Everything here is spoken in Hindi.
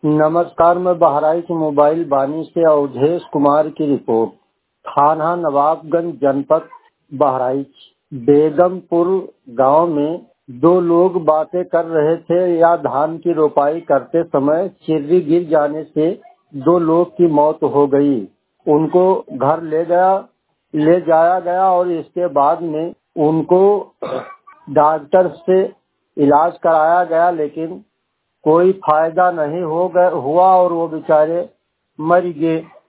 नमस्कार, मैं बहराइच मोबाइल बानी से अवधेश कुमार की रिपोर्ट। थाना नवाबगंज, जनपद बहराइच, बेगमपुर गांव में दो लोग बातें कर रहे थे या धान की रोपाई करते समय चिर्री गिर जाने से दो लोग की मौत हो गई। उनको घर ले जाया गया और इसके बाद में उनको डॉक्टर से इलाज कराया गया, लेकिन कोई फायदा नहीं हुआ और वो बेचारे मर गए।